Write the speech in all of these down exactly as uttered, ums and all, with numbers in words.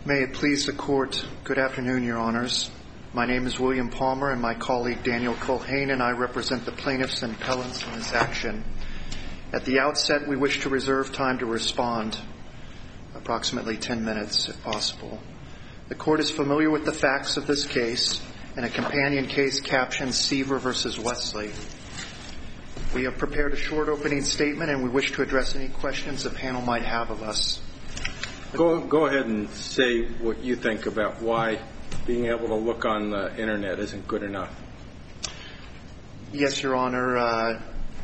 May it please the Court, good afternoon, Your Honors. My name is William Palmer, and my colleague Daniel Culhane and I represent the plaintiffs and appellants in this action. At the outset, we wish to reserve time to respond, approximately ten minutes if possible. The Court is familiar with the facts of this case and a companion case captioned Seaver v. Wesley. We have prepared a short opening statement, and we wish to address any questions the panel might have of us. Go, go ahead and say what you think about why being able to look on the Internet isn't good enough. Yes, Your Honor. Uh,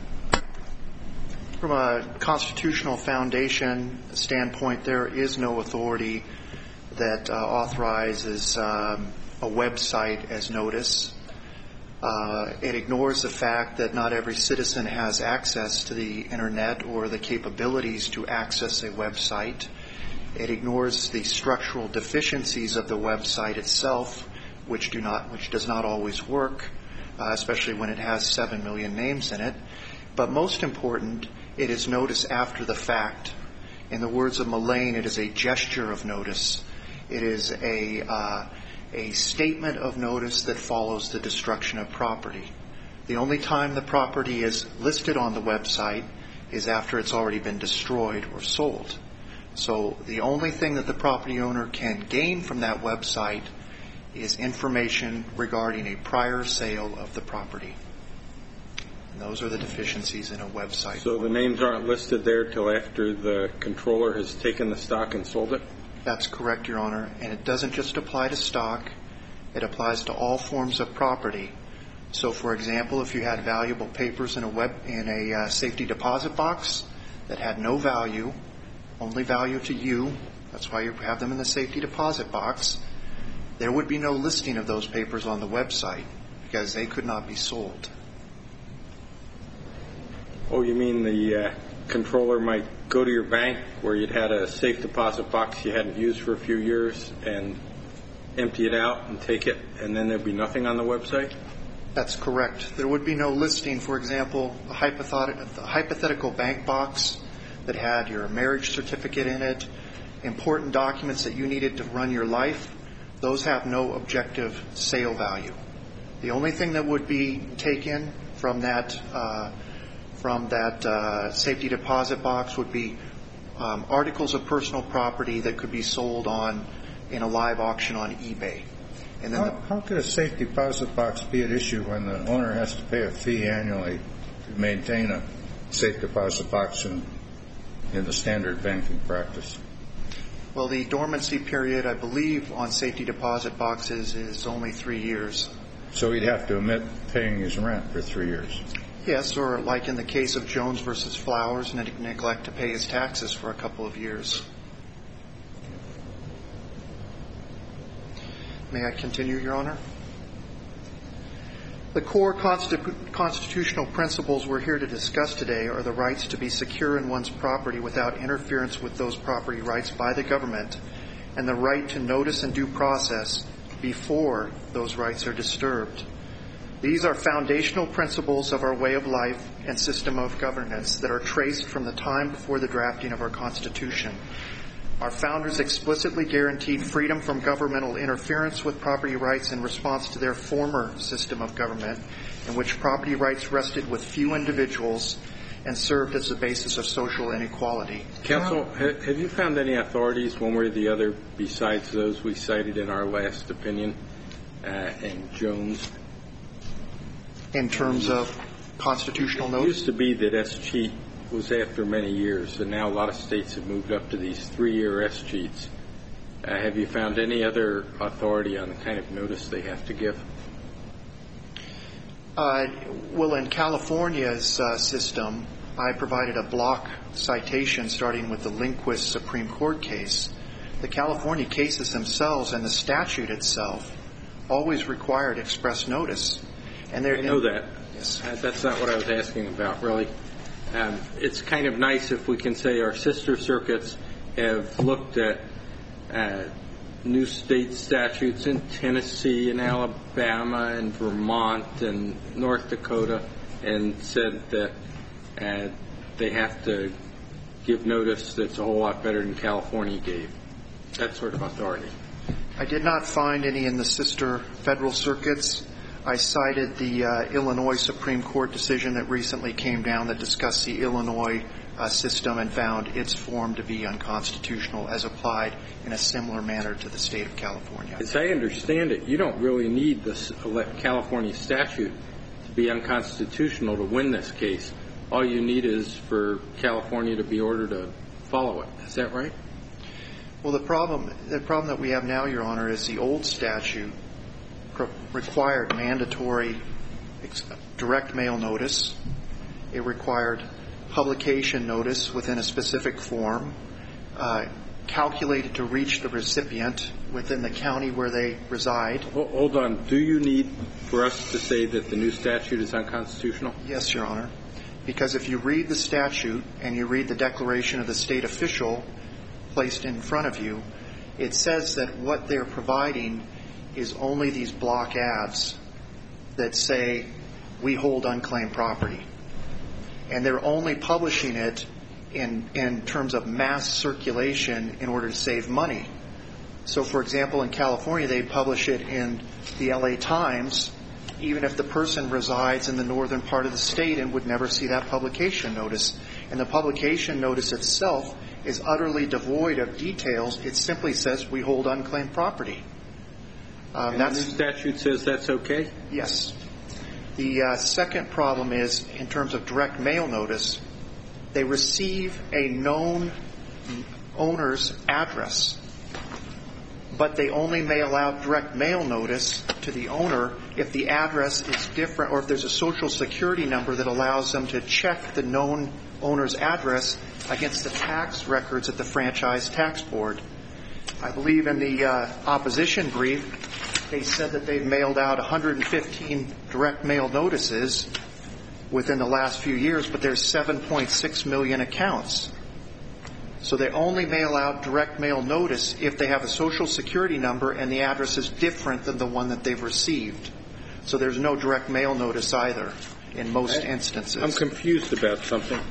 from a constitutional foundation standpoint, there is no authority that uh, authorizes um, a website as notice. Uh, it ignores the fact that not every citizen has access to the Internet or the capabilities to access a website. It ignores the structural deficiencies of the website itself, which do not, which does not always work, uh, especially when it has seven million names in it. But most important, it is notice after the fact. In the words of Mullane, it is a gesture of notice. It is a uh, a statement of notice that follows the destruction of property. The only time the property is listed on the website is after it's already been destroyed or sold. So the only thing that the property owner can gain from that website is information regarding a prior sale of the property. And those are the deficiencies in a website. So the names aren't listed there till after the controller has taken the stock and sold it? That's correct, Your Honor. And it doesn't just apply to stock. It applies to all forms of property. So, for example, if you had valuable papers in a web in a uh, safety deposit box that had no value, only value to you, that's why you have them in the safety deposit box, there would be no listing of those papers on the website because they could not be sold. Oh, you mean the uh, controller might go to your bank where you'd had a safe deposit box you hadn't used for a few years and empty it out and take it, and then there'd be nothing on the website? That's correct. There would be no listing. For example, a hypothetical bank box that had your marriage certificate in it, important documents that you needed to run your life, those have no objective sale value. The only thing that would be taken from that uh, from that uh, safety deposit box would be um, articles of personal property that could be sold on in a live auction on eBay. And then how, the, how could a safe deposit box be at issue when the owner has to pay a fee annually to maintain a safe deposit box in, in the standard banking practice? Well, the dormancy period, I believe, on safety deposit boxes is only three years. So he'd have to omit paying his rent for three years? Yes, or like in the case of Jones versus Flowers, neglect to pay his taxes for a couple of years. May I continue, Your Honor? The core constitu- constitutional principles we're here to discuss today are the rights to be secure in one's property without interference with those property rights by the government, and the right to notice and due process before those rights are disturbed. These are foundational principles of our way of life and system of governance that are traced from the time before the drafting of our Constitution. Our founders explicitly guaranteed freedom from governmental interference with property rights in response to their former system of government, in which property rights rested with few individuals and served as the basis of social inequality. Counsel, have you found any authorities, one way or the other, besides those we cited in our last opinion uh, and Jones? In terms of constitutional notice? It used to be that S-cheat was after many years, and now a lot of states have moved up to these three-year S-cheats. Uh, have you found any other authority on the kind of notice they have to give? Uh, well, in California's uh, system, I provided a block citation starting with the Lindquist Supreme Court case. The California cases themselves and the statute itself always required express notice. And I know that. Yes. Uh, that's not what I was asking about, really. Um, it's kind of nice if we can say our sister circuits have looked at uh, new state statutes in Tennessee and Alabama and Vermont and North Dakota and said that uh, they have to give notice that's a whole lot better than California gave. that sort of authority? I did not find any in the sister federal circuits. I cited the uh, Illinois Supreme Court decision that recently came down that discussed the Illinois uh, system and found its form to be unconstitutional as applied in a similar manner to the state of California. As I understand it, you don't really need the California statute to be unconstitutional to win this case. All you need is for California to be ordered to follow it. Is that right? Well, the problem the problem that we have now, Your Honor, is the old statute required mandatory direct mail notice. It required publication notice within a specific form, uh, calculated to reach the recipient within the county where they reside. Hold on. Do you need for us to say that the new statute is unconstitutional? Yes, Your Honor. Because if you read the statute and you read the declaration of the state official placed in front of you, it says that what they're providing is only these block ads that say, we hold unclaimed property. And they're only publishing it in, in terms of mass circulation in order to save money. So, for example, in California, they publish it in the L A Times, even if the person resides in the northern part of the state and would never see that publication notice. And the publication notice itself is utterly devoid of details. It simply says we hold unclaimed property. Um, and that's, the new statute says that's okay? Yes. The uh, second problem is, in terms of direct mail notice, they receive a known owner's address, but they only mail out direct mail notice to the owner if the address is different or if there's a social security number that allows them to check the known owner's address against the tax records at the franchise tax board. I believe in the uh, opposition brief, they said that they've mailed out one hundred fifteen direct mail notices within the last few years, but there's seven point six million accounts. So they only mail out direct mail notice if they have a social security number and the address is different than the one that they've received. So there's no direct mail notice either in most instances. I'm confused about something.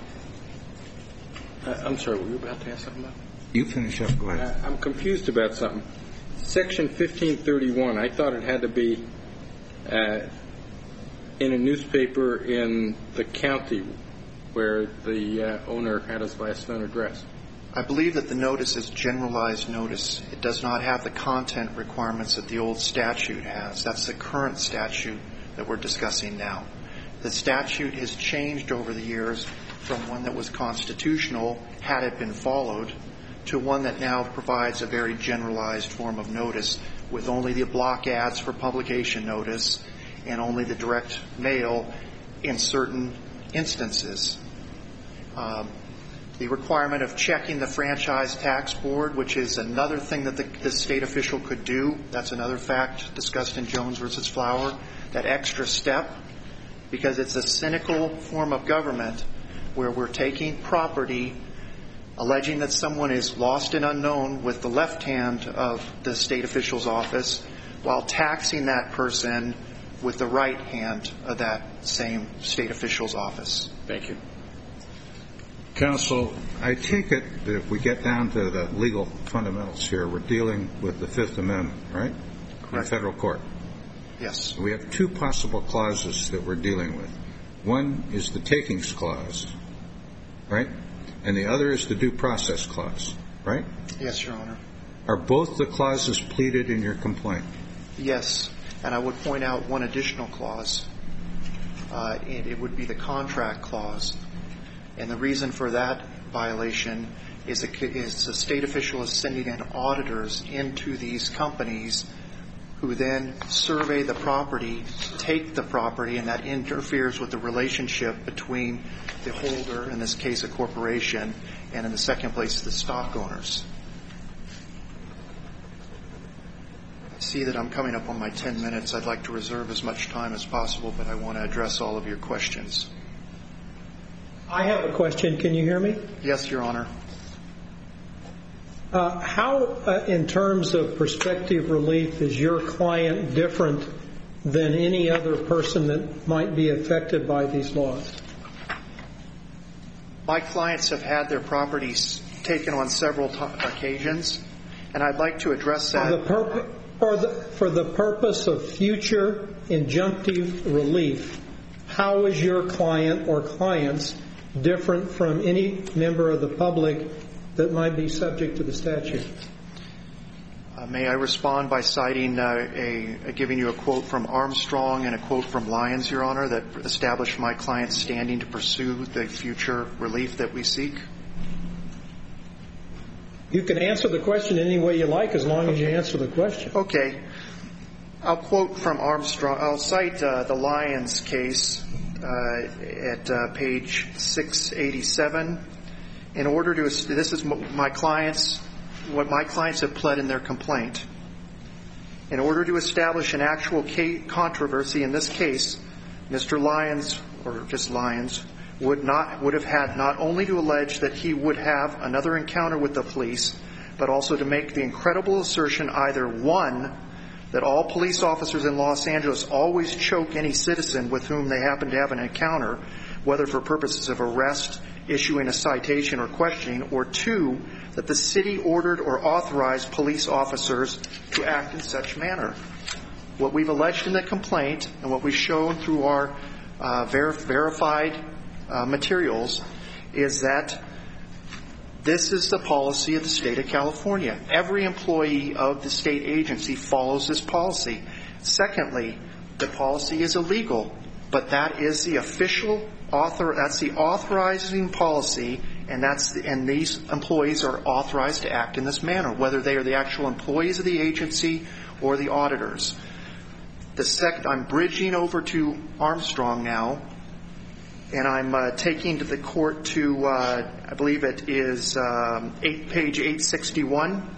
Uh, I'm sorry, were you about to ask something about? You finish up. Go ahead. Uh, I'm confused about something. Section fifteen thirty-one, I thought it had to be uh, in a newspaper in the county where the uh, owner had his last known address. I believe that the notice is generalized notice. It does not have the content requirements that the old statute has. That's the current statute that we're discussing now. The statute has changed over the years from one that was constitutional, had it been followed, to one that now provides a very generalized form of notice with only the block ads for publication notice and only the direct mail in certain instances. Um, the requirement of checking the franchise tax board, which is another thing that the, the state official could do. That's another fact discussed in Jones versus Flower. That extra step, because it's a cynical form of government where we're taking property, alleging that someone is lost and unknown with the left hand of the state official's office, while taxing that person with the right hand of that same state official's office. Thank you. Counsel, I take it that if we get down to the legal fundamentals here, we're dealing with the Fifth Amendment, right? Correct. In federal court. Yes. We have two possible clauses that we're dealing with. One is the takings clause, right? And the other is the due process clause, right? Yes, Your Honor. Are both the clauses pleaded in your complaint? Yes. And I would point out one additional clause. Uh, it, it would be the contract clause. And the reason for that violation is a, is the state official is sending in auditors into these companies who then survey the property, take the property, and that interferes with the relationship between the holder, in this case a corporation, and in the second place the stock owners. I see that I'm coming up on my ten minutes. I'd like to reserve as much time as possible, but I want to address all of your questions. I have a question. Can you hear me? Yes, Your Honor. Uh, how, uh, in terms of prospective relief, is your client different than any other person that might be affected by these laws? My clients have had their properties taken on several t- occasions, And I'd like to address that. For the, purpo- for the, for the purpose of future injunctive relief, how is your client or clients different from any member of the public that might be subject to the statute? Uh, may I respond by citing uh, a, a giving you a quote from Armstrong and a quote from Lyons, Your Honor, that established my client's standing to pursue the future relief that we seek? You can answer the question any way you like as long as you answer the question. Okay. I'll quote from Armstrong. I'll cite uh, the Lyons case uh, at uh, page six eighty-seven. In order to, this is my clients, what my clients have pled in their complaint. In order to establish an actual controversy in this case, Mister Lyons, or just Lyons, would not would have had not only to allege that he would have another encounter with the police, but also to make the incredible assertion either, one, that all police officers in Los Angeles always choke any citizen with whom they happen to have an encounter, whether for purposes of arrest, issuing a citation, or questioning, or two, that the city ordered or authorized police officers to act in such manner. What we've alleged in the complaint and what we've shown through our uh, ver- verified uh, materials is that this is the policy of the state of California. Every employee of the state agency follows this policy. Secondly, the policy is illegal, but that is the official author, that's the authorizing policy, and that's the, and these employees are authorized to act in this manner, whether they are the actual employees of the agency or the auditors. The second, I'm bridging over to Armstrong now, and I'm uh, taking to the court to, uh, I believe it is um, eight, page eight sixty-one.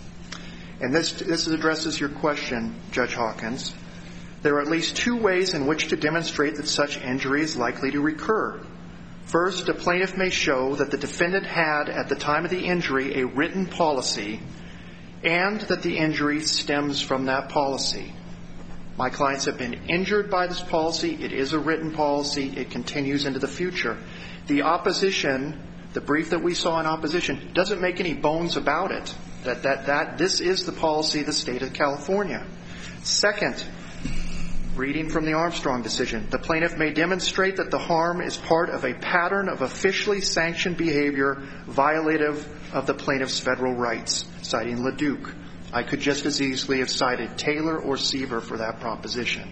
And this, this addresses your question, Judge Hawkins. There are at least two ways in which to demonstrate that such injury is likely to recur. First, a plaintiff may show that the defendant had, at the time of the injury, a written policy, and that the injury stems from that policy. My clients have been injured by this policy. It is a written policy. It continues into the future. The opposition, the brief that we saw in opposition, doesn't make any bones about it, that, that, that this is the policy of the state of California. Second, reading from the Armstrong decision, the plaintiff may demonstrate that the harm is part of a pattern of officially sanctioned behavior violative of the plaintiff's federal rights, citing LeDuc. I could just as easily have cited Taylor or Seaver for that proposition.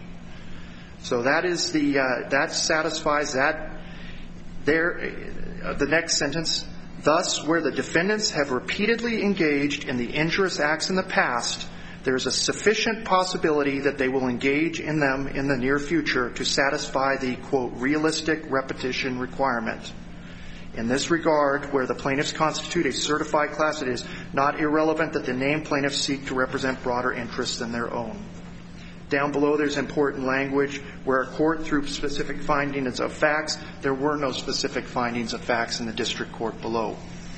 So that is the uh, that satisfies that. There, uh, the next sentence. Thus, where the defendants have repeatedly engaged in the injurious acts in the past, there is a sufficient possibility that they will engage in them in the near future to satisfy the, quote, realistic repetition requirement. In this regard, where the plaintiffs constitute a certified class, it is not irrelevant that the named plaintiffs seek to represent broader interests than their own. Down below, there's important language where a court, through specific findings of facts, there were no specific findings of facts in the district court below.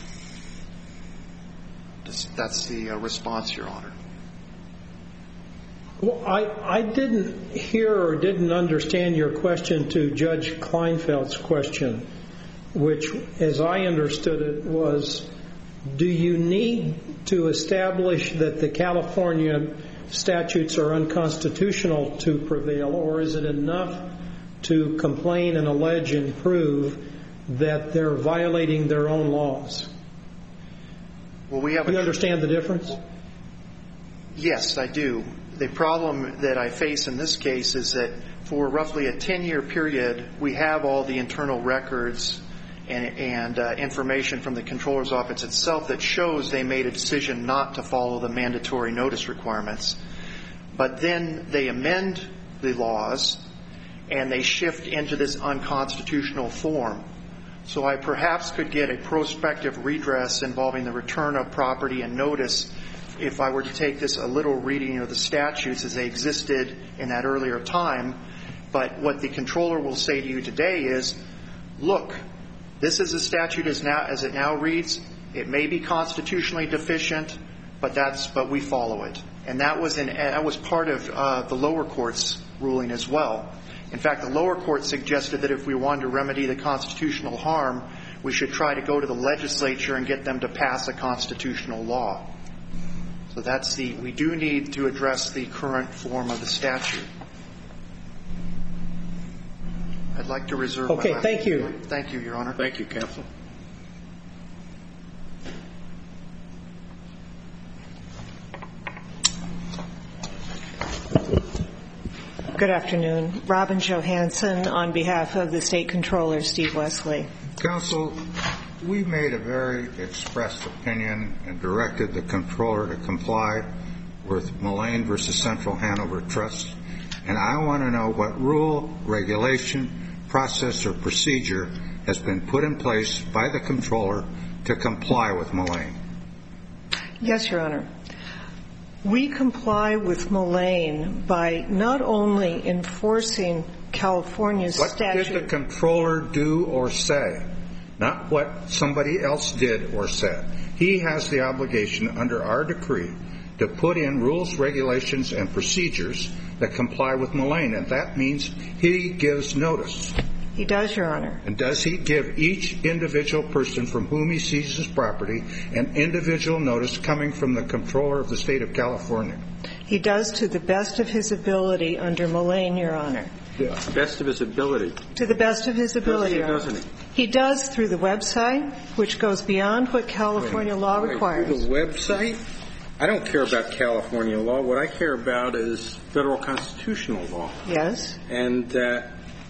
That's the uh, response, Your Honor. Well, I, I didn't hear or didn't understand your question to Judge Kleinfeld's question, which, as I understood it, was, do you need to establish that the California statutes are unconstitutional to prevail, or is it enough to complain and allege and prove that they're violating their own laws? Well, we have do you a, understand the difference? Yes, I do. The problem that I face in this case is that for roughly a ten-year period, we have all the internal records and, and uh, information from the Comptroller's Office itself that shows they made a decision not to follow the mandatory notice requirements. But then they amend the laws and they shift into this unconstitutional form. So I perhaps could get a prospective redress involving the return of property and notice if I were to take this a little reading of the statutes as they existed in that earlier time. But what the Comptroller will say to you today is, look, this is a statute as now as it now reads. It may be constitutionally deficient, but that's but we follow it. And that was in, that was part of uh, the lower court's ruling as well. In fact, the lower court suggested that if we wanted to remedy the constitutional harm, we should try to go to the legislature and get them to pass a constitutional law. So that's the, we do need to address the current form of the statute. I'd like to reserve Okay, my last thank you. word. Thank you, Your Honor. Thank you, counsel. Good afternoon. Robin Johansson on behalf of the State Controller, Steve Wesley. Counsel, we made a very expressed opinion and directed the Controller to comply with Mullane versus Central Hanover Trust. And I want to know what rule, regulation, process, or procedure has been put in place by the Controller to comply with Mullane. Yes, Your Honor. We comply with Mullane by not only enforcing California's What statute. did the Controller do or say? Not what somebody else did or said. He has the obligation under our decree to put in rules, regulations, and procedures that comply with Mullane, and that means he gives notice. He does, Your Honor. And does he give each individual person from whom he seizes property an individual notice coming from the Controller of the State of California? He does to the best of his ability under Mullane, Your Honor. The best of his ability. To the best of his ability, Does he or Your Honor. doesn't He does through the website, which goes beyond what California law Wait, requires. through the website? I don't care about California law. What I care about is federal constitutional law. Yes. And uh,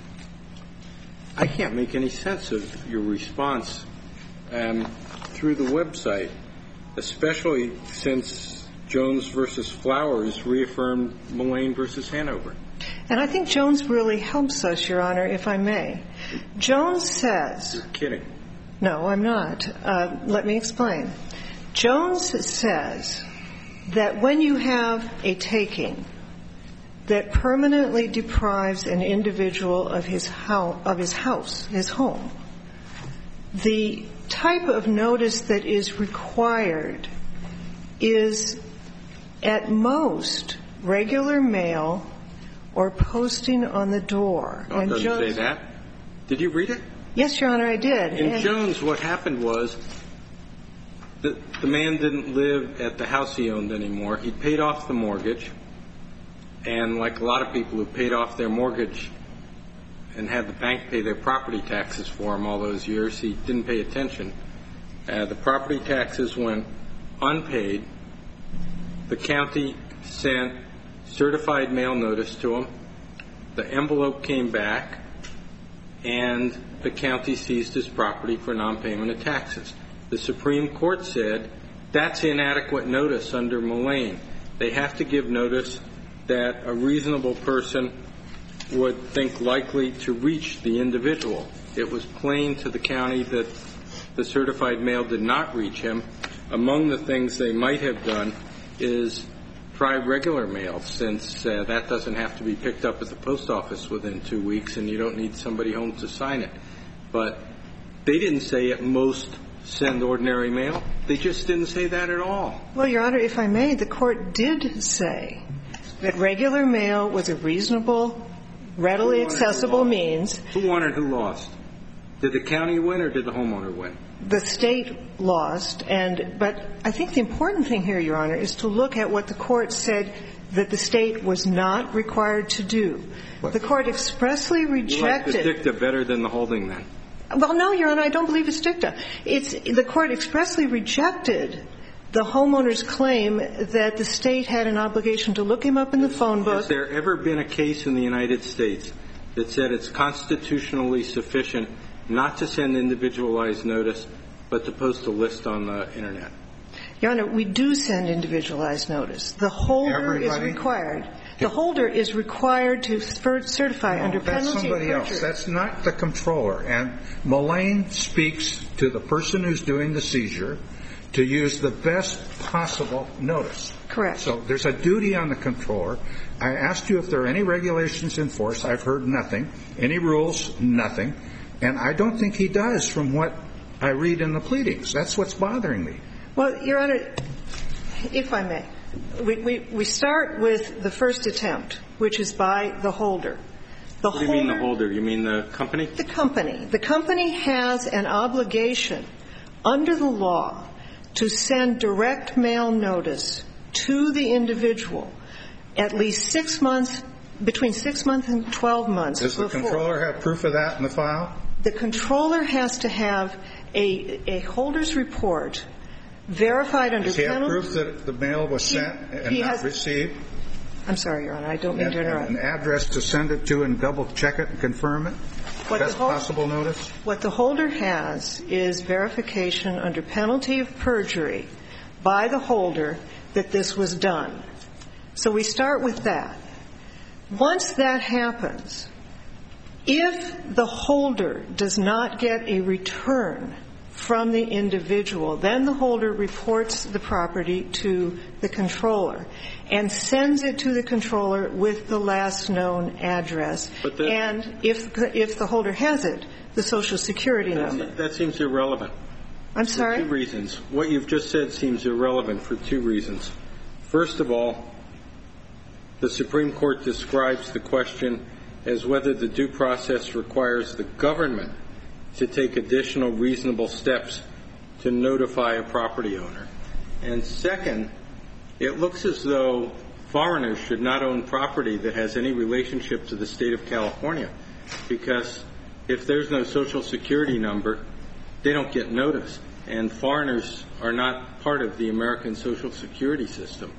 I can't make any sense of your response um, through the website, especially since Jones versus Flowers reaffirmed Mullane versus Hanover. And I think Jones really helps us, Your Honor, if I may. Jones says... You're kidding. No, I'm not. Uh, let me explain. Jones says that when you have a taking that permanently deprives an individual of his house, of his house, his home, the type of notice that is required is at most regular mail or posting on the door. No, it And doesn't Jones, say that. Did you read it? Yes, Your Honor, I did. In And- Jones, what happened was the, the man didn't live at the house he owned anymore. He paid off the mortgage, and like a lot of people who paid off their mortgage and had the bank pay their property taxes for him all those years, he didn't pay attention. Uh, the property taxes went unpaid. The county sent certified mail notice to him. The envelope came back, and the county seized his property for non-payment of taxes. The Supreme Court said that's inadequate notice under Mullane. They have to give notice that a reasonable person would think likely to reach the individual. It was plain to the county that the certified mail did not reach him. Among the things they might have done is try regular mail, since uh, that doesn't have to be picked up at the post office within two weeks and you don't need somebody home to sign it. But they didn't say at most send ordinary mail. They just didn't say that at all. Well, Your Honor, if I may, the Court did say that regular mail was a reasonable, readily accessible means. Who won and who lost? Did the county win or did the homeowner win? The State lost, and but I think the important thing here, Your Honor, is to look at what the Court said that the State was not required to do. The Court expressly rejected. You like the dicta better than the holding, then? Well, no, Your Honor, I don't believe it's dicta. It's the Court expressly rejected the homeowner's claim that the State had an obligation to look him up in the phone book. Has there ever been a case in the United States that said it's constitutionally sufficient not to send individualized notice, but to post a list on the Internet? Your Honor, we do send individualized notice. The holder Everybody? is required. The holder is required to certify No, under that's penalty somebody of else. perjury. That's not the Controller. And Mullane speaks to the person who's doing the seizure to use the best possible notice. Correct. So there's a duty on the Controller. I asked you if there are any regulations in force. I've heard nothing. Any rules? Nothing. And I don't think he does from what I read in the pleadings. That's what's bothering me. Well, Your Honor, if I may, we, we, we start with the first attempt, which is by the holder. The What do you mean the holder? You mean the company? The company. The company has an obligation under the law to send direct mail notice to the individual at least six months, between six months and twelve months Does the before. controller have proof of that in the file? The controller has to have a, a holder's report verified under Does he have penalty. proof that the mail was He- sent and he not has- received? I'm sorry, Your Honor, I don't mean And, to and interrupt. an address to send it to and double check it and confirm it? What Best the hol- possible notice? What the holder has is verification under penalty of perjury by the holder that this was done. So we start with that. Once that happens, if the holder does not get a return from the individual, then the holder reports the property to the controller and sends it to the controller with the last known address. But the- and if if the holder has it, the Social Security number. That seems irrelevant. I'm For sorry? two reasons. What you've just said seems irrelevant for two reasons. First of all, the Supreme Court describes the question as whether the due process requires the government to take additional reasonable steps to notify a property owner. And second, it looks as though foreigners should not own property that has any relationship to the state of California, because if there's no Social Security number, they don't get notice. And foreigners are not part of the American Social Security system.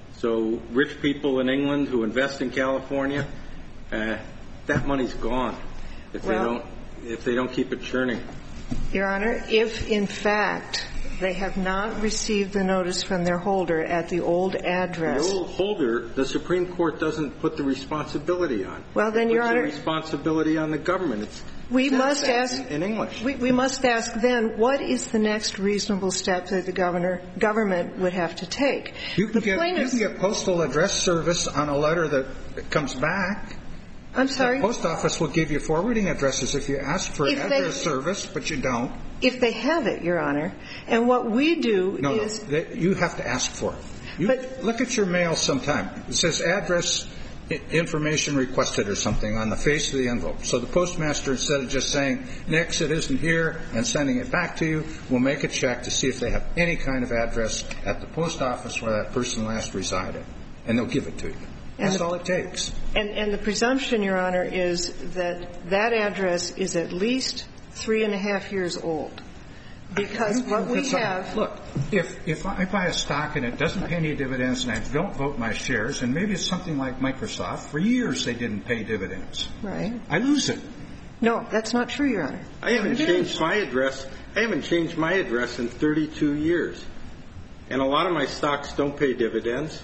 So rich people in England who invest in California, uh, that money's gone if they Well- don't if they don't keep it churning. Your Honor, if in fact they have not received the notice from their holder at the old address. The old holder, the Supreme Court doesn't put the responsibility on. Well, then, It Your puts Honor- the responsibility on the government. It's We says must that ask in, in English. We, we must ask then, what is the next reasonable step that the governor government would have to take? You can, the get, you plaintiffs- can get postal address service on a letter that, that comes back. I'm sorry. The post office will give you forwarding addresses if you ask for If they- address service, but you don't. If they have it, Your Honor. And what we do No, no. is They, you have to ask for it. You, But- look at your mail sometime. It says address i- information requested or something on the face of the envelope. So the postmaster, instead of just saying, Nix, it isn't here, and sending it back to you, will make a check to see if they have any kind of address at the post office where that person last resided, and they'll give it to you. And That's the- all it takes. And, and the presumption, Your Honor, is that that address is at least three and a half years old. Because what we It's like- have, Look, if, if I buy a stock and it doesn't pay any dividends and I don't vote my shares, and maybe it's something like Microsoft, for years they didn't pay dividends. right? I lose it. No, that's not true, Your Honor. I haven't It changed is. my address. I haven't changed my address in thirty-two years. And a lot of my stocks don't pay dividends.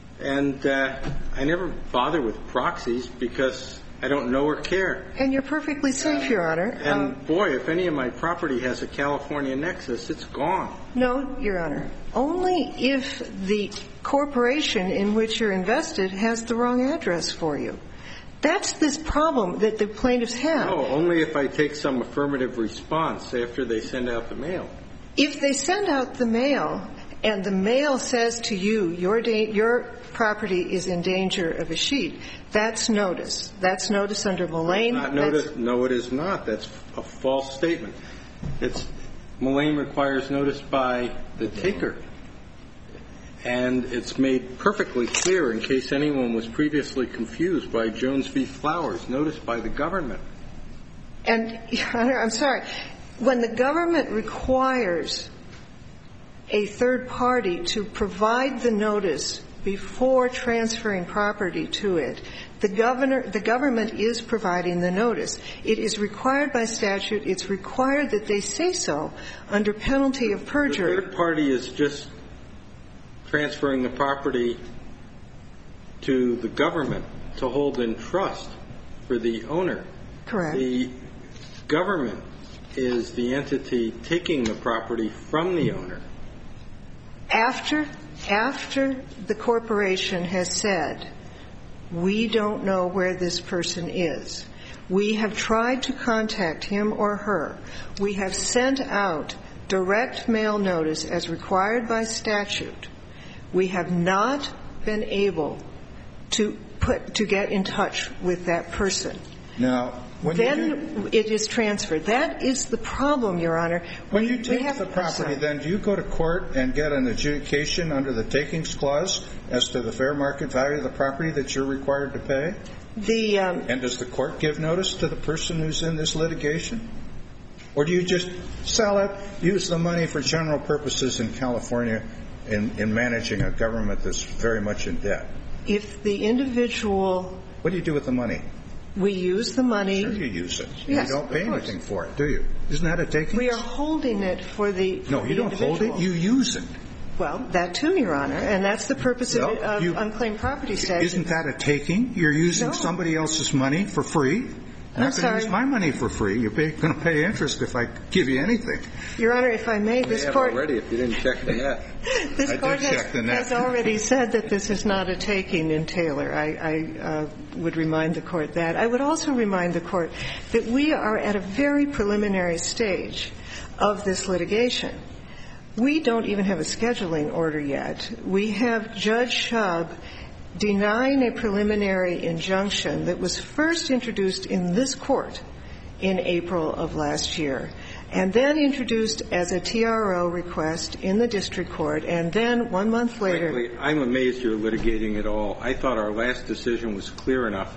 And uh, I never bother with proxies because I don't know or care. And you're perfectly safe, Your Honor. And Um, boy, if any of my property has a California nexus, it's gone. No, Your Honor. Only if the corporation in which you're invested has the wrong address for you. That's this problem that the plaintiffs have. No, only if I take some affirmative response after they send out the mail. If they send out the mail and the mail says to you, your da- your property is in danger of a sheet, that's notice. That's notice under Mullane. Not That's- notice. No, it is not. That's a false statement. It's Mullane requires notice by the taker. And it's made perfectly clear, in case anyone was previously confused, by Jones v. Flowers, notice by the government. And, Your Honor, I'm sorry. When the government requires a third party to provide the notice before transferring property to it, the governor, the government is providing the notice. It is required by statute. It's required that they say so under penalty of perjury. The third party is just transferring the property to the government to hold in trust for the owner. Correct. The government is the entity taking the property from the owner. After, after the corporation has said, we don't know where this person is, we have tried to contact him or her, we have sent out direct mail notice as required by statute, we have not been able to put, to get in touch with that person. Now, When then it is transferred. That is the problem, Your Honor. When We- you we take have- the I'm property, sorry. then do you go to court and get an adjudication under the takings clause as to the fair market value of the property that you're required to pay? The um, And does the court give notice to the person who's in this litigation? Or do you just sell it, use the money for general purposes in California in, in managing a government that's very much in debt? if the individual, What do you do with the money? we use the money. Sure you use it. Yes, you don't pay of course. anything for it, do you? Isn't that a taking? We are holding it for the for No, you the don't hold it. individual. You use it. Well, that too, Your Honor, and that's the purpose of, No, of you- unclaimed property statute. Isn't that a taking? You're using No. somebody else's money for free. I'm I'm not going to sorry. use my money for free. You're going to pay interest if I give you anything. Your Honor, if I may, They this have court, already if you didn't check the net. this I did court check has, the net. has already said that this is not a taking in Taylor. I, I uh, would remind the court that. I would also remind the court that we are at a very preliminary stage of this litigation. We don't even have a scheduling order yet. We have Judge Shub denying a preliminary injunction that was first introduced in this court in April of last year, and then introduced as a T R O request in the district court, and then one month later. Frankly, I'm amazed you're litigating it all. I thought our last decision was clear enough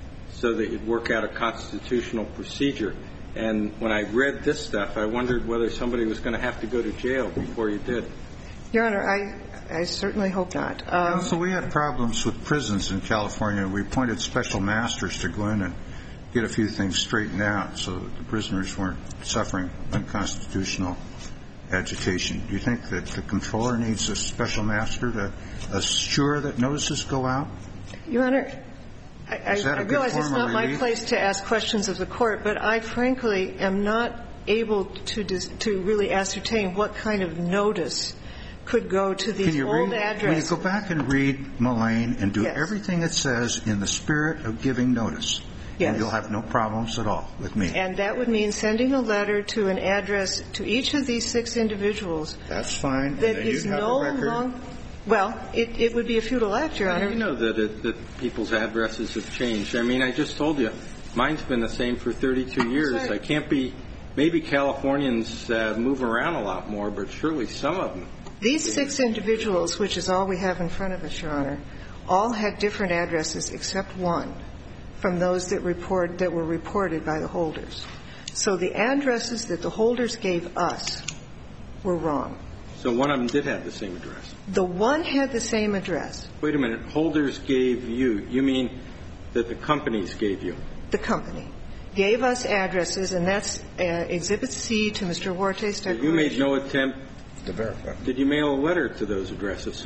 so that you'd work out a constitutional procedure. And when I read this stuff, I wondered whether somebody was going to have to go to jail before you did. Your Honor, I, I certainly hope not. Um, Counsel, we had problems with prisons in California. We appointed special masters to go in and get a few things straightened out so that the prisoners weren't suffering unconstitutional agitation. Do you think that the controller needs a special master to assure that notices go out? Your Honor, I, I, Is that a I good realize it's form of not my relief? place to ask questions of the court, but I frankly am not able to dis, to really ascertain what kind of notice could go to these Can you old read, addresses. Will you go back and read Mullane and do Yes. everything it says in the spirit of giving notice? Yes. And you'll have no problems at all with me. And that would mean sending a letter to an address to each of these six individuals That's fine. that and then is you'd have no a record. longer. Well, it, it would be a futile act, Your Honor. You know that, it, that people's addresses have changed. I mean, I just told you, mine's been the same for thirty-two years. Sorry. I can't be, maybe Californians uh, move around a lot more, but surely some of them. These six individuals, which is all we have in front of us, Your Honor, all had different addresses except one from those that report that were reported by the holders. So the addresses that the holders gave us were wrong. So one of them did have the same address. The one had the same address, Wait a minute. Holders gave you. You mean that the companies gave you? the company, gave us addresses, and that's uh, Exhibit C to Mister Huerte's declaration. You made no attempt. To verify. Did you mail a letter to those addresses?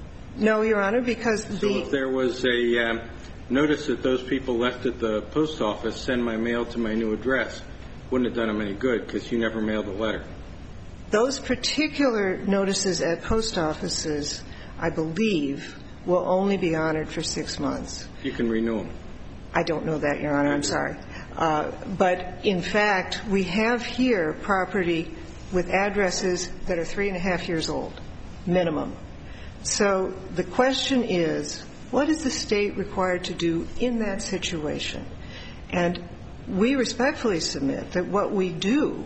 No, Your Honor, because So the if there was a um, notice that those people left at the post office, send my mail to my new address, wouldn't have done them any good because you never mailed a letter. those particular notices at post offices, I believe, will only be honored for six months. You can renew them. I don't know that, Your Honor. I'm sorry. Uh, but, in fact, we have here property with addresses that are three and a half years old, minimum. So the question is, what is the state required to do in that situation? And we respectfully submit that what we do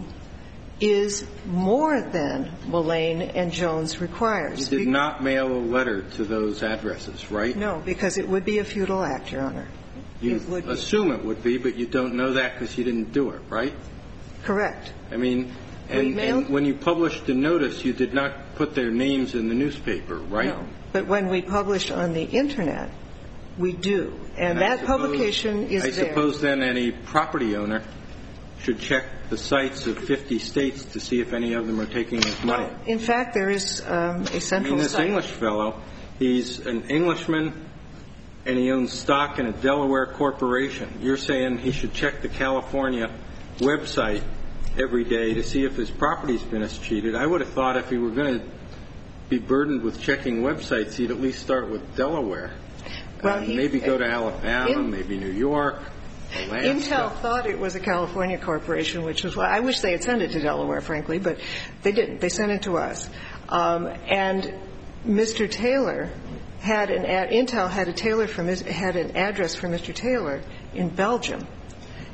is more than Mullane and Jones requires. You did not mail a letter to those addresses, right? No, because it would be a futile act, Your Honor. You It would be. assume it would be, but you don't know that because you didn't do it, right? Correct. I mean, We and, mailed- and when you published the notice, you did not put their names in the newspaper, right? No. But when we publish on the Internet, we do. And, And I that suppose- publication is I there. suppose then any property owner should check the sites of fifty states to see if any of them are taking his money. No, in fact, there is um, a I central mean, this site. English fellow, he's an Englishman, and he owns stock in a Delaware corporation. You're saying he should check the California website every day to see if his property's been cheated. I would have thought if he were going to be burdened with checking websites, he'd at least start with Delaware. Well, Uh, he- maybe go to Alabama, in- maybe New York, Alaska. Intel thought it was a California corporation, which was why I wish they had sent it to Delaware, frankly, but they didn't. They sent it to us. Um, and Mister Taylor had an ad, Intel had a Taylor from his, had an address for Mister Taylor in Belgium.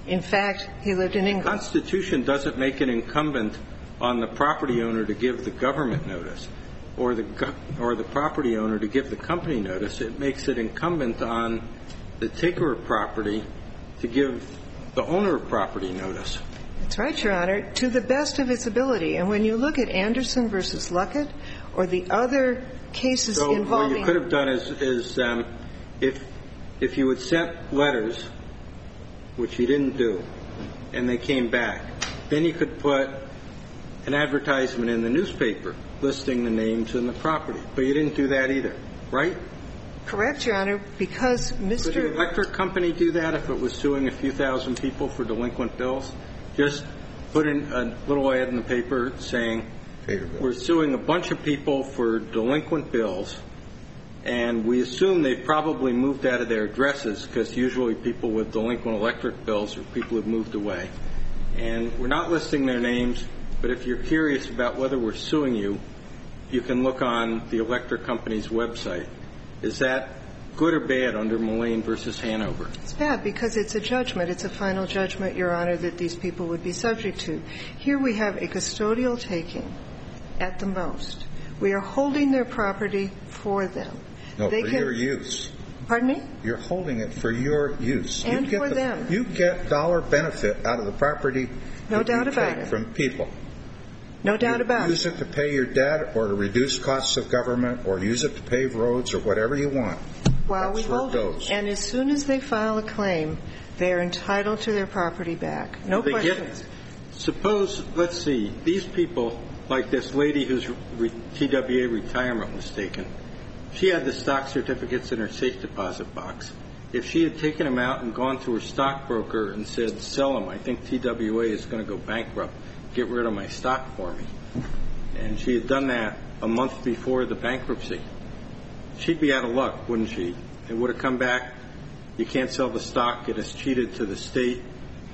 In fact, he lived in The England. Constitution doesn't make it incumbent on the property owner to give the government notice or the go- or the property owner to give the company notice. It makes it incumbent on the taker of property to give the owner of property notice. That's right, Your Honor, to the best of its ability. And when you look at Anderson versus Luckett or the other cases So involving... what you could have done is, is um, if if you had sent letters, which you didn't do, and they came back, then you could put an advertisement in the newspaper listing the names and the property. But you didn't do that either, right? Correct, Your Honor, because Mister Could the electric company do that if it was suing a few thousand people for delinquent bills? Just put in a little ad in the paper saying, we're suing a bunch of people for delinquent bills, and we assume they've probably moved out of their addresses because usually people with delinquent electric bills are people who've moved away. And we're not listing their names, but if you're curious about whether we're suing you, you can look on the electric company's website. Is that good or bad under Mullane versus Hanover? It's bad because it's a judgment. It's a final judgment, Your Honor, that these people would be subject to. Here we have a custodial taking at the most. We are holding their property for them. No, they for can, your use. Pardon me? You're holding it for your use. And you get for the, them. You get dollar benefit out of the property No that doubt you about take it. from people. No doubt you about use it. it to pay your debt or to reduce costs of government or use it to pave roads or whatever you want. While we That's where hold it goes. it. And as soon as they file a claim, they are entitled to their property back. No They questions. Get, suppose, let's see, these people, like this lady whose re, T W A retirement was taken, she had the stock certificates in her safe deposit box. If she had taken them out and gone to her stockbroker and said, sell them, I think T W A is going to go bankrupt, get rid of my stock for me, and she had done that a month before the bankruptcy, she'd be out of luck, wouldn't she? It would have come back, you can't sell the stock, it is cheated to the state,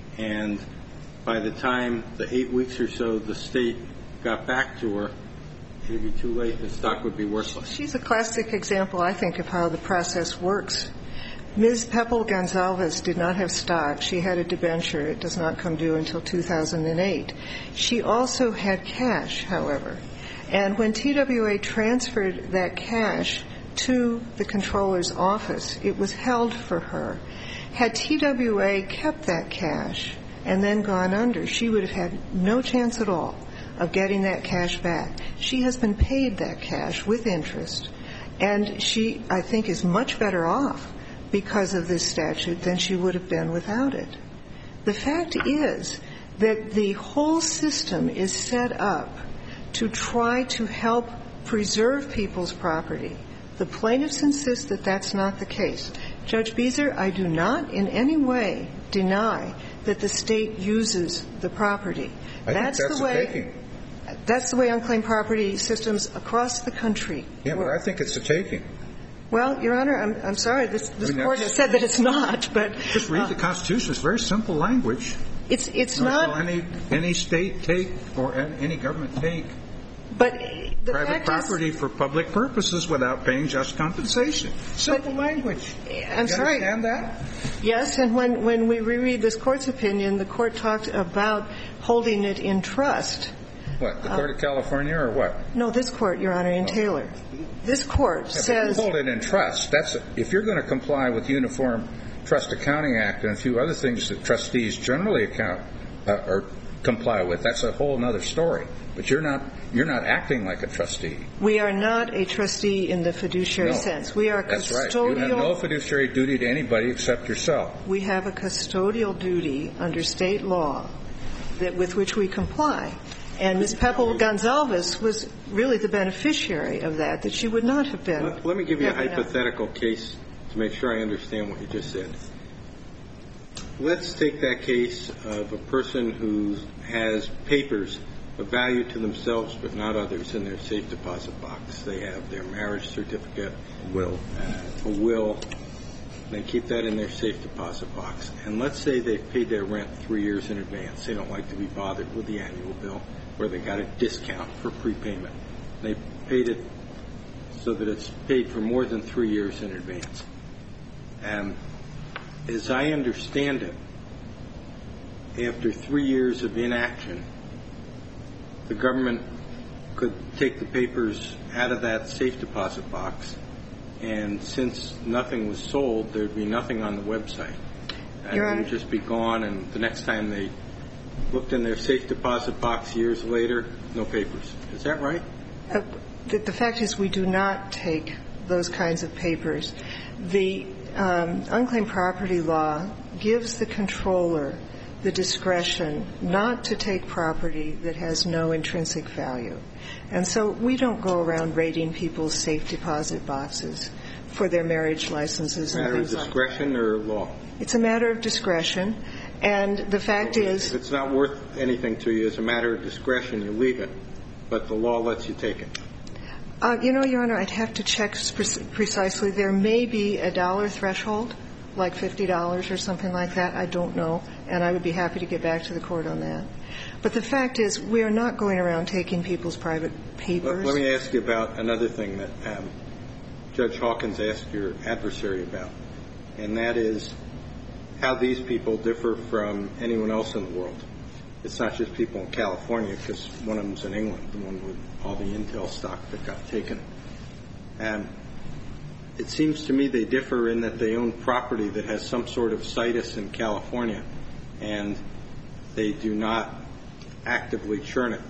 and by the time the eight weeks or so the state got back to her, it would be too late, the stock would be worthless. She's a classic example, I think, of how the process works. Miz Pepple Gonzalez did not have stock. She had a debenture. It does not come due until two thousand eight. She also had cash, however. And when T W A transferred that cash to the controller's office, it was held for her. Had T W A kept that cash and then gone under, she would have had no chance at all of getting that cash back. She has been paid that cash with interest, and she, I think, is much better off because of this statute than she would have been without it. The fact is that the whole system is set up to try to help preserve people's property. The plaintiffs insist that that's not the case. Judge Beezer, I do not in any way deny that the state uses the property. I that's think that's the way. a taking. That's the way unclaimed property systems across the country Yeah, work. but I think it's a taking. Well, Your Honor, I'm, I'm sorry. This, this I mean, Court has said that it's not, but Just read uh, the Constitution. It's very simple language. it's it's Nor shall not. any any state take or any government take But the private fact property for public purposes without paying just compensation. Simple But- language. is, I'm you sorry. understand that? Yes, and when when we reread this Court's opinion, the Court talked about holding it in trust. What, the Court of California or what? No, this Court, Your Honor, in Taylor. This Court Yeah, says. but you hold it in trust. That's if you're going to comply with Uniform Trust Accounting Act and a few other things that trustees generally account uh, or comply with. That's a whole other story. But you're not you're not acting like a trustee. We are not a trustee in the fiduciary No, sense. We are That's custodial. right. You have no fiduciary duty to anybody except yourself. We have a custodial duty under state law that with which we comply. And Miz Pepple Gonzalez was really the beneficiary of that, that she would not have been. Let, let me give you a Every now- hypothetical case to make sure I understand what you just said. Let's take that case of a person who has papers of value to themselves but not others in their safe deposit box. They have their marriage certificate, Will. uh, a will. They keep that in their safe deposit box. And let's say they've paid their rent three years in advance. They don't like to be bothered with the annual bill, or they got a discount for prepayment. They paid it so that it's paid for more than three years in advance. And as I understand it, after three years of inaction, the government could take the papers out of that safe deposit box, and since nothing was sold, there would be nothing on the website. Your And Honor. it would just be gone, and the next time they looked in their safe deposit box years later, no papers. Is that right? Uh, the, the fact is we do not take those kinds of papers. The um, unclaimed property law gives the controller the discretion not to take property that has no intrinsic value. And so we don't go around raiding people's safe deposit boxes for their marriage licenses and Matter of things like that. discretion or law? It's a matter of discretion. And the fact is, If it's not worth anything to you as a matter of discretion, you leave it, but the law lets you take it. uh, you know, Your Honor, I'd have to check pre- precisely. There may be a dollar threshold, like fifty dollars or something like that. I don't know, and I would be happy to get back to the court on that. But the fact is, we are not going around taking people's private papers. Let, let me ask you about another thing that um, Judge Hawkins asked your adversary about, and that is how these people differ from anyone else in the world. It's not just people in California, because one of them's in England, the one with all the Intel stock that got taken. Um, it seems to me they differ in that they own property that has some sort of situs in California, and they do not actively churn it,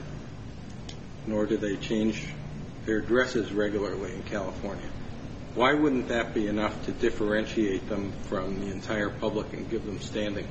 nor do they change their addresses regularly in California. Why wouldn't that be enough to differentiate them from the entire public and give them standing?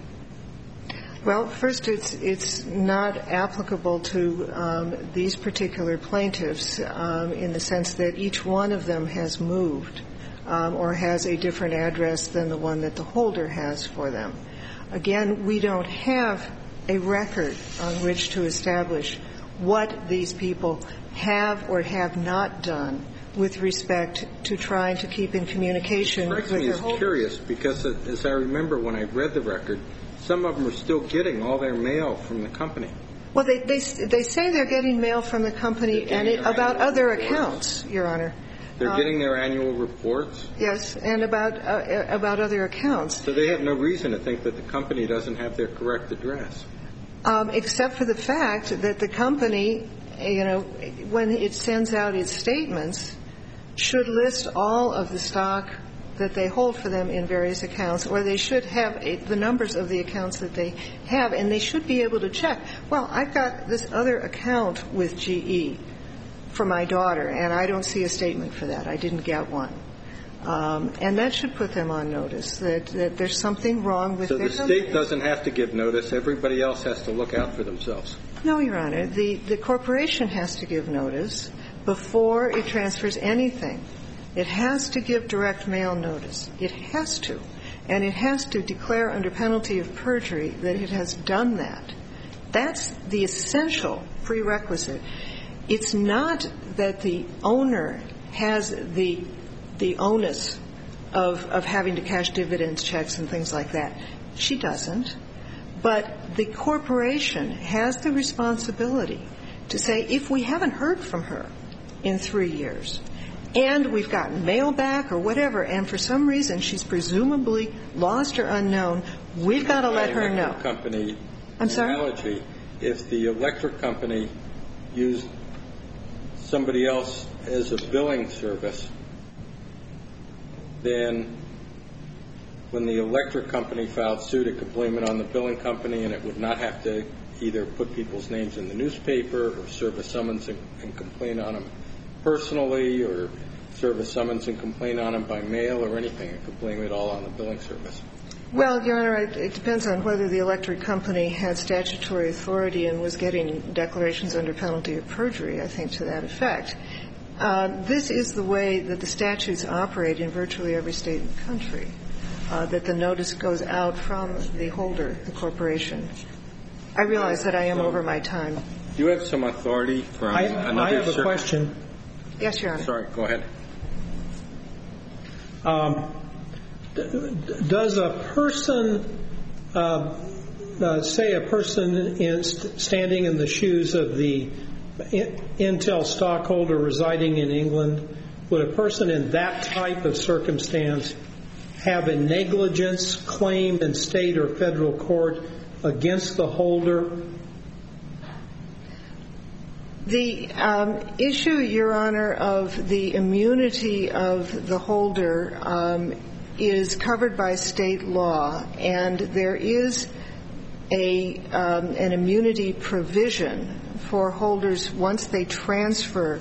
Well, first, it's it's not applicable to um, these particular plaintiffs um, in the sense that each one of them has moved um, or has a different address than the one that the holder has for them. Again, we don't have a record on which to establish what these people have or have not done with respect to trying to keep in communication with It their strikes me as holders. curious because, as I remember when I read the record, some of them are still getting all their mail from the company. Well, they they they say they're getting mail from the company and it, about other accounts, Your Honor. They're Um, getting their annual reports, Yes, and about uh, about other accounts, so they have no reason to think that the company doesn't have their correct address. um, except for the fact that the company, you know, when it sends out its statements, should list all of the stock that they hold for them in various accounts, or they should have a, the numbers of the accounts that they have, and they should be able to check, well, I've got this other account with G E for my daughter, and I don't see a statement for that. I didn't get one. Um, and that should put them on notice that, that there's something wrong with So their the company. state doesn't have to give notice. Everybody else has to look out for themselves. No, Your Honor. The, the corporation has to give notice before it transfers anything. It has to give direct mail notice. It has to. And it has to declare under penalty of perjury that it has done that. That's the essential prerequisite. It's not that the owner has the the onus of, of having to cash dividends checks and things like that. She doesn't. But the corporation has the responsibility to say, if we haven't heard from her in three years, and we've gotten mail back or whatever, and for some reason she's presumably lost or unknown, we've got to let her know. Company I'm sorry? analogy, if the electric company used somebody else as a billing service, then when the electric company filed suit, it could blame it on the billing company, and it would not have to either put people's names in the newspaper or serve a summons and, and complain on them personally or serve a summons and complain on them by mail or anything. It could blame it all on the billing service. Well, Your Honor, it, it depends on whether the electric company had statutory authority and was getting declarations under penalty of perjury, I think, to that effect. Uh, this is the way that the statutes operate in virtually every state in the country, uh, that the notice goes out from the holder, the corporation. I realize that I am over my time. Do you have some authority from I, another I have a circuit? question. Yes, Your Honor. Sorry, go ahead. Um, d- does a person, uh, uh, say a person in st- standing in the shoes of the Intel stockholder residing in England, would a person in that type of circumstance have a negligence claim in state or federal court against the holder? The um, issue, Your Honor, of the immunity of the holder um, is covered by state law, and there is a um, an immunity provision for holders once they transfer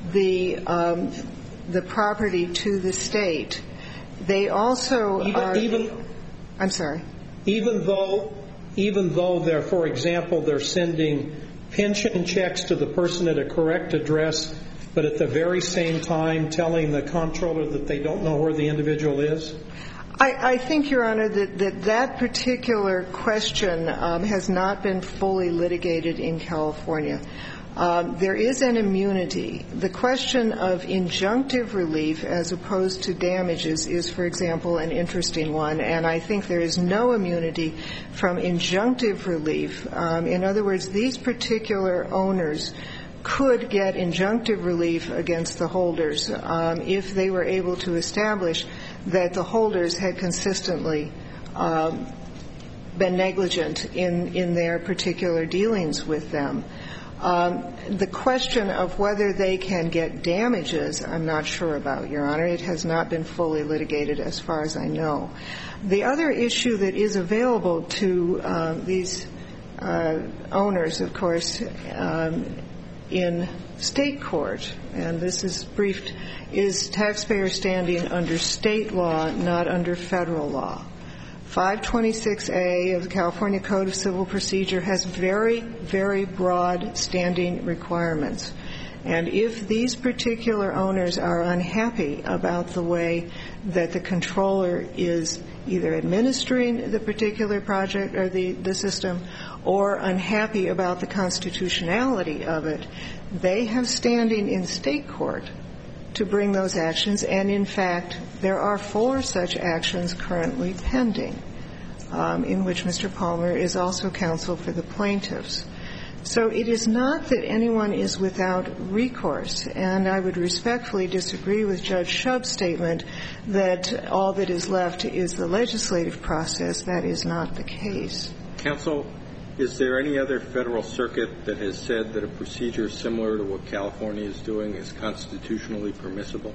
the um, the property to the state. They also even, are. Even, I'm sorry. Even though, even though they're, for example, they're sending pension checks to the person at a correct address, but at the very same time telling the comptroller that they don't know where the individual is? I, I think, Your Honor, that that, that particular question um, has not been fully litigated in California. Um, there is an immunity. The question of injunctive relief as opposed to damages is, for example, an interesting one, and I think there is no immunity from injunctive relief. Um, in other words, these particular owners could get injunctive relief against the holders um, if they were able to establish that the holders had consistently um, been negligent in, in their particular dealings with them. Um, the question of whether they can get damages, I'm not sure about, Your Honor. It has not been fully litigated as far as I know. The other issue that is available to uh, these uh, owners, of course, um, in state court, and this is briefed, is taxpayer standing under state law, not under federal law. five twenty-six A of the California Code of Civil Procedure has very, very broad standing requirements. And if these particular owners are unhappy about the way that the controller is either administering the particular project or the, the system, or unhappy about the constitutionality of it, they have standing in state court to bring those actions, and in fact, there are four such actions currently pending, um, in which Mister Palmer is also counsel for the plaintiffs. So it is not that anyone is without recourse, and I would respectfully disagree with Judge Shub's statement that all that is left is the legislative process. That is not the case. Counsel, is there any other federal circuit that has said that a procedure similar to what California is doing is constitutionally permissible?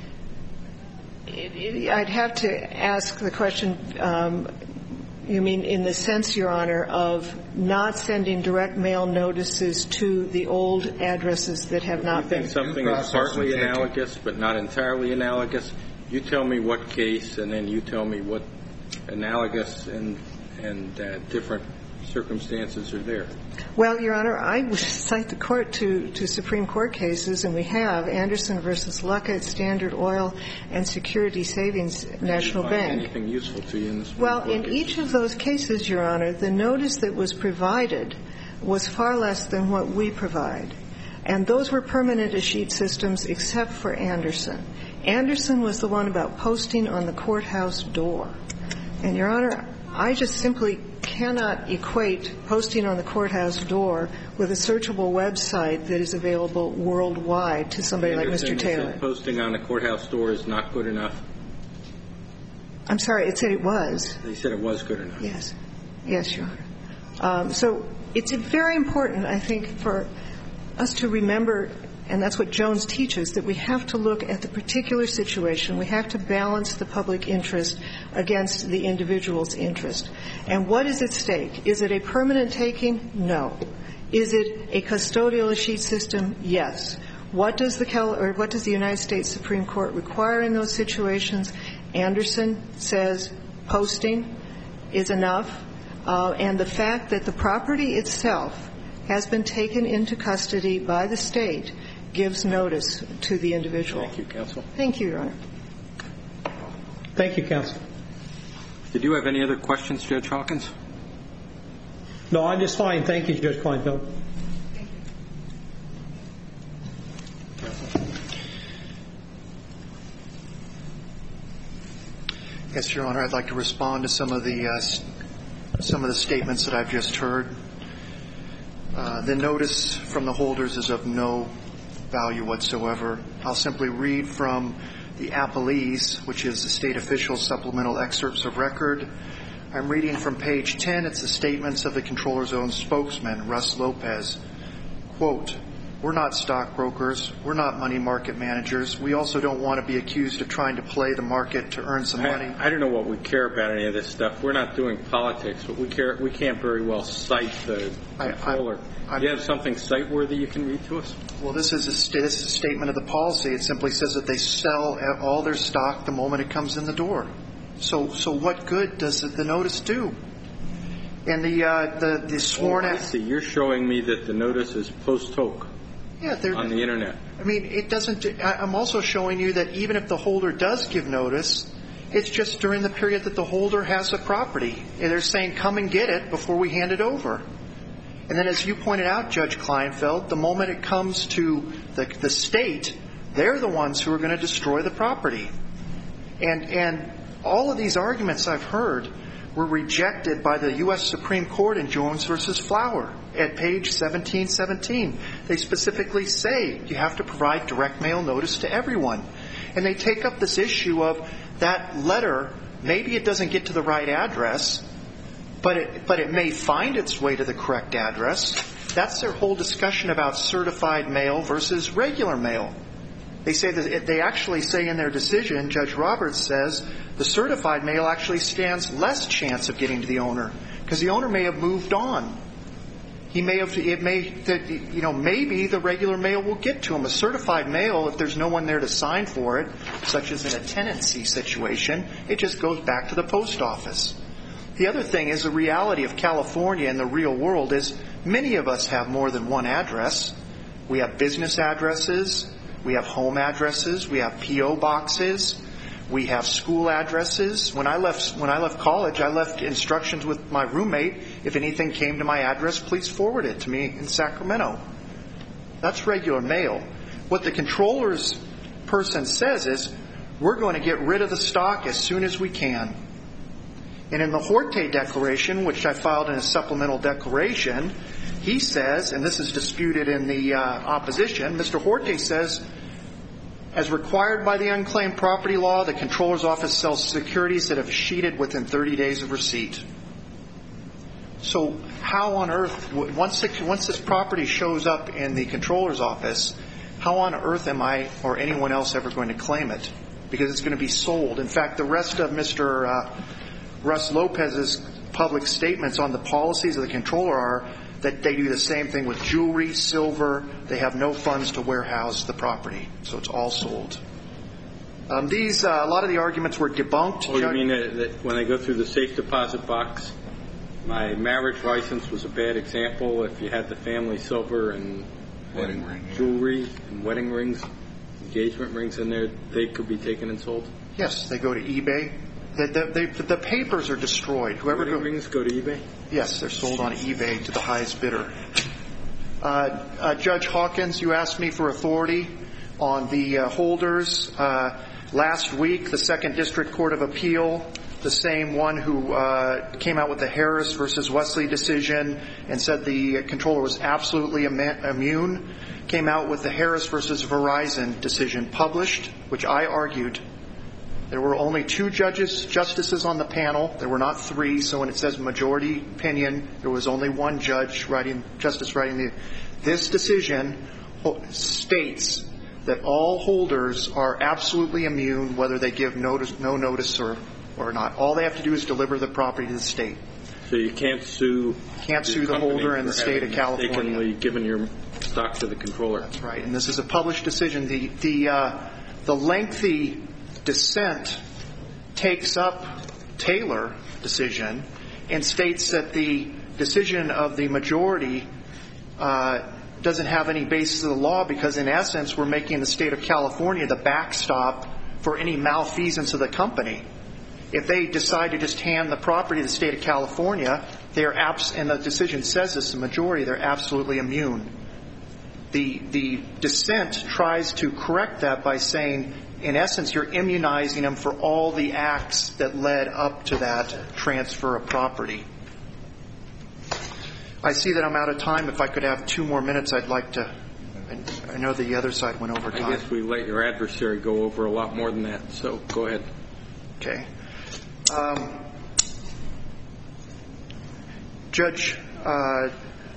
I'd have to ask the question, um, you mean in the sense, Your Honor, of not sending direct mail notices to the old addresses that have not been. You think something is partly analogous but not entirely analogous? You tell me what case, and then you tell me what analogous and, and uh, different circumstances are there. Well, Your Honor, I would cite the court to, to Supreme Court cases, and we have Anderson versus Luckett, Standard Oil, and Security Savings National Bank. Bank. Anything useful to you in the Supreme Well, Court in cases? each of those cases, Your Honor, the notice that was provided was far less than what we provide. And those were permanent escheat systems except for Anderson. Anderson was the one about posting on the courthouse door. And, Your Honor, I just simply cannot equate posting on the courthouse door with a searchable website that is available worldwide to somebody like Mister Taylor. Said posting on the courthouse door is not good enough? I'm sorry, it said it was. They said it was good enough. Yes. Yes, Your Honor. Um, so it's very important, I think, for us to remember, and that's what Jones teaches, that we have to look at the particular situation. We have to balance the public interest against the individual's interest. And what is at stake? Is it a permanent taking? No. Is it a custodial escheat system? Yes. What does the Cal- or what does the United States Supreme Court require in those situations? Anderson says posting is enough, uh, and the fact that the property itself has been taken into custody by the state gives notice to the individual. Thank you, counsel. Thank you, Your Honor. Thank you, counsel. Did you have any other questions, Judge Hawkins? No, I'm just fine. Thank you, Judge Kleinfeld. Yes, Your Honor, I'd like to respond to some of the uh, some of the statements that I've just heard. Uh, the notice from the holders is of no value whatsoever. I'll simply read from the appellees, which is the state official supplemental excerpts of record. I'm reading from page ten. It's the statements of the controller's own spokesman, Russ Lopez. Quote, "We're not stockbrokers. We're not money market managers. We also don't want to be accused of trying to play the market to earn some money." I, I don't know what we care about any of this stuff. We're not doing politics, but we care. We can't very well cite the controller. I, I, Do you have something cite-worthy you can read to us? Well, this is, a, this is a statement of the policy. It simply says that they sell all their stock the moment it comes in the door. So, so what good does the notice do? And the uh, the, the sworn. Oh, I see. You're showing me that the notice is post hoc. Yeah, on the internet. I mean, it doesn't. I'm also showing you that even if the holder does give notice, it's just during the period that the holder has the property. And they're saying, "Come and get it before we hand it over." And then, as you pointed out, Judge Kleinfeld, the moment it comes to the, the state, they're the ones who are going to destroy the property. And and all of these arguments I've heard were rejected by the U S Supreme Court in Jones versus Flower at page seventeen seventeen. They specifically say you have to provide direct mail notice to everyone. And they take up this issue of that letter, maybe it doesn't get to the right address, but it, but it may find its way to the correct address. That's their whole discussion about certified mail versus regular mail. They say that they actually say in their decision, Judge Roberts says, the certified mail actually stands less chance of getting to the owner because the owner may have moved on. He may have, it may, you know, maybe the regular mail will get to him. A certified mail, if there's no one there to sign for it, such as in a tenancy situation, it just goes back to the post office. The other thing is the reality of California and the real world is many of us have more than one address. We have business addresses. We have home addresses. We have P O boxes. We have school addresses. When I left when I left college, I left instructions with my roommate. If anything came to my address, please forward it to me in Sacramento. That's regular mail. What the controller's person says is, we're going to get rid of the stock as soon as we can. And in the Horte Declaration, which I filed in a supplemental declaration, he says, and this is disputed in the uh, opposition, Mister Horte says, as required by the unclaimed property law, the controller's office sells securities that have sheeted within thirty days of receipt. So how on earth, once, it, once this property shows up in the controller's office, how on earth am I or anyone else ever going to claim it? Because it's going to be sold. In fact, the rest of Mister Uh, Russ Lopez's public statements on the policies of the controller are that they do the same thing with jewelry, silver. They have no funds to warehouse the property, so it's all sold. Um, these, uh, a lot of the arguments were debunked. Oh, you mean that, that when they go through the safe deposit box, my marriage license was a bad example. If you had the family silver and wedding ring, jewelry yeah. and wedding rings, engagement rings in there, they could be taken and sold? Yes, they go to eBay. The, the, the, the papers are destroyed. Whoever wedding go, rings go to eBay? Yes, they're sold on eBay to the highest bidder. Uh, uh, Judge Hawkins, you asked me for authority on the uh, holders. Uh, last week, the Second District Court of Appeal, the same one who uh, came out with the Harris versus Wesley decision and said the controller was absolutely immune, came out with the Harris versus Verizon decision published, which I argued. There were only two judges, justices on the panel. There were not three, so when it says majority opinion, there was only one judge writing, justice writing the. This decision states that all holders are absolutely immune, whether they give notice, no notice or, or not. All they have to do is deliver the property to the state. So you can't sue. Can't sue the holder in the state of California. Mistakenly given your stock to the controller. That's right, and this is a published decision. The the uh, the lengthy dissent takes up Taylor decision and states that the decision of the majority uh, doesn't have any basis of the law because, in essence, we're making the state of California the backstop for any malfeasance of the company. If they decide to just hand the property to the state of California, they're abs- and the decision says this, the majority, they're absolutely immune. The the dissent tries to correct that by saying, in essence, you're immunizing them for all the acts that led up to that transfer of property. I see that I'm out of time. If I could have two more minutes, I'd like to. I know the other side went over time. I guess we let your adversary go over a lot more than that, so go ahead. Okay. Um, Judge uh,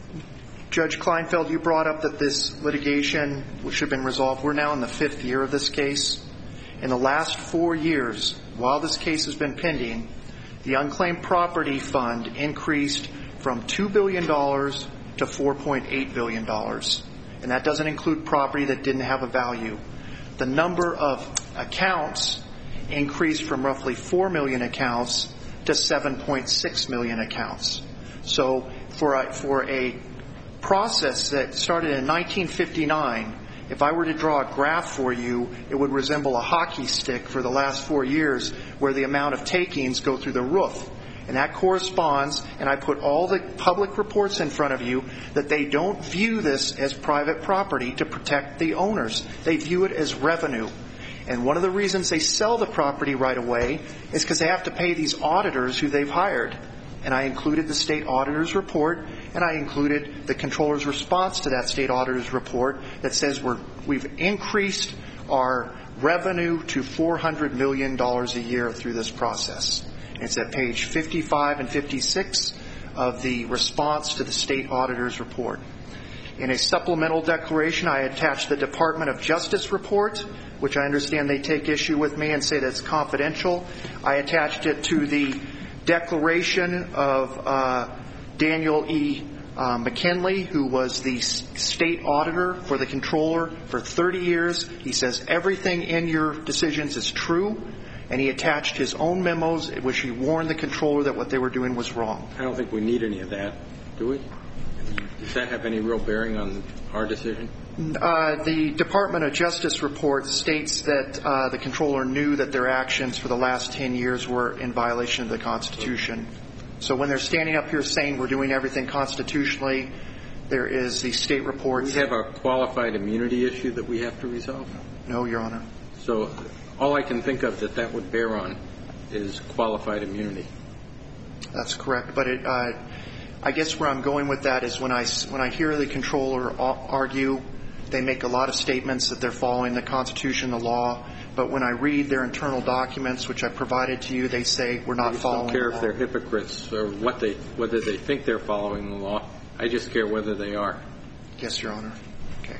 Judge Kleinfeld, you brought up that this litigation should have been resolved. We're now in the fifth year of this case. In the last four years, while this case has been pending, the Unclaimed Property Fund increased from two billion dollars to four point eight billion dollars. And that doesn't include property that didn't have a value. The number of accounts increased from roughly four million accounts to seven point six million accounts. So for a, for a process that started in nineteen fifty-nine, if I were to draw a graph for you, it would resemble a hockey stick for the last four years where the amount of takings go through the roof. And that corresponds, and I put all the public reports in front of you, that they don't view this as private property to protect the owners. They view it as revenue. And one of the reasons they sell the property right away is because they have to pay these auditors who they've hired. And I included the state auditor's report, and I included the controller's response to that state auditor's report that says we're, we've increased our revenue to four hundred million dollars a year through this process. It's at page fifty-five and fifty-six of the response to the state auditor's report. In a supplemental declaration, I attached the Department of Justice report, which I understand they take issue with me and say that's confidential. I attached it to the declaration of uh, Daniel E. Uh, McKinley, who was the state auditor for the controller for thirty years. He says everything in your decisions is true. And he attached his own memos in which he warned the controller that what they were doing was wrong. I don't think we need any of that, do we? Does that have any real bearing on our decision? Uh, the Department of Justice report states that uh, the controller knew that their actions for the last ten years were in violation of the Constitution. So when they're standing up here saying we're doing everything constitutionally, there is the state report. Do we have a qualified immunity issue that we have to resolve? No, Your Honor. So all I can think of that that would bear on is qualified immunity. That's correct. But it, uh, I guess where I'm going with that is when I, when I hear the controller argue, they make a lot of statements that they're following the Constitution, the law. But when I read their internal documents, which I provided to you, they say we're not I just following don't care the if law. they're hypocrites or what they, whether they think they're following the law. I just care whether they are. Yes, Your Honor. Okay.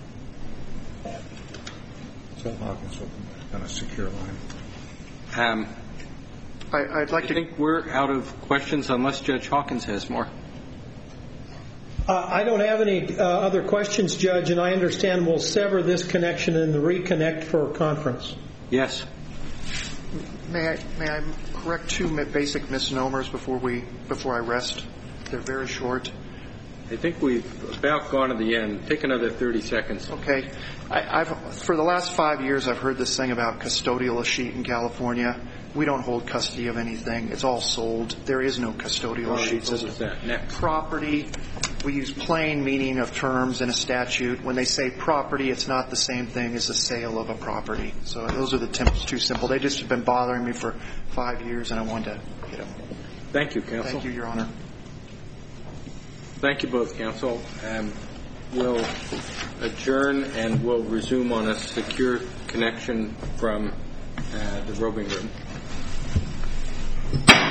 So Hawkins on a secure line. Um, I, I'd like I to think we're out of questions unless Judge Hawkins has more. Uh, I don't have any uh, other questions, Judge, and I understand we'll sever this connection and reconnect for a conference. Yes. May I, may I correct two basic misnomers before we before I rest? They're very short. I think we've about gone to the end. Take another thirty seconds. Okay. I, I've for the last five years I've heard this thing about custodial escheat in California. We don't hold custody of anything. It's all sold. There is no custodial Oh, escheat what system. was that? Next. Property. We use plain meaning of terms in a statute. When they say property, it's not the same thing as the sale of a property. So those are the temps too simple. They just have been bothering me for five years, and I wanted to hit them. Thank you, counsel. Thank you, Your Honor. Thank you both, counsel. Um, we'll adjourn and we'll resume on a secure connection from uh, the roving room.